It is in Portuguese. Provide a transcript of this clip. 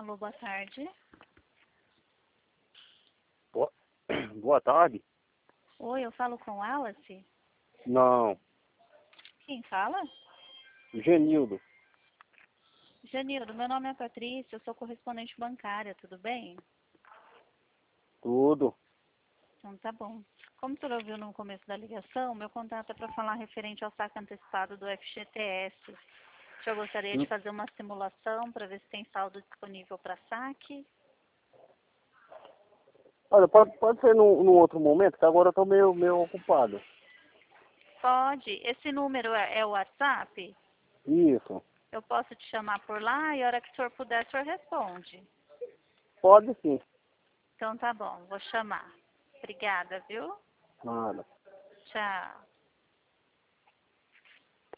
Alô, boa tarde. Boa, boa tarde. Oi, eu falo com Wallace? Não, Quem fala? Genildo. Janildo, meu nome é Patrícia, eu sou correspondente bancária, tudo bem? Tudo. Então tá bom. Como o senhor ouviu no começo da ligação, meu contato é para falar referente ao saque antecipado do FGTS. O senhor gostaria de fazer uma simulação para ver se tem saldo disponível para saque? Olha, pode ser num outro momento, que agora eu tô meio ocupado. Pode. Esse número é o WhatsApp? Isso. Eu posso te chamar por lá e a hora que o senhor puder, o senhor responde. Pode sim. Então tá bom, vou chamar. Obrigada, viu? Nada. Tchau.